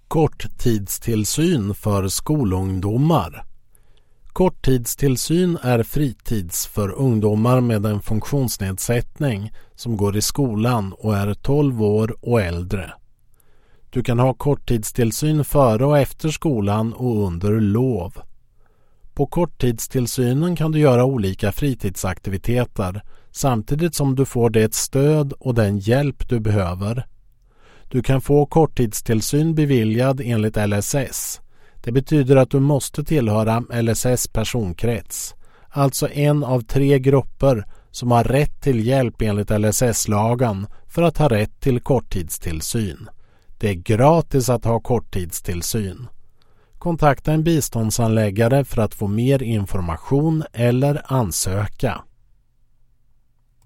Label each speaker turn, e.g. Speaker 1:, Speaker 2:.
Speaker 1: Korttidstillsyn för skolungdomar. Korttidstillsyn är fritids för ungdomar med en funktionsnedsättning som går i skolan och är 12 år och äldre. Du kan ha korttidstillsyn före och efter skolan och under lov. På korttidstillsynen kan du göra olika fritidsaktiviteter samtidigt som du får det stöd och den hjälp du behöver. Du kan få korttidstillsyn beviljad enligt LSS. Det betyder att du måste tillhöra LSS personkrets, alltså en av 3 grupper som har rätt till hjälp enligt LSS-lagen för att ha rätt till korttidstillsyn. Det är gratis att ha korttidstillsyn. Kontakta en biståndsanläggare för att få mer information eller ansöka.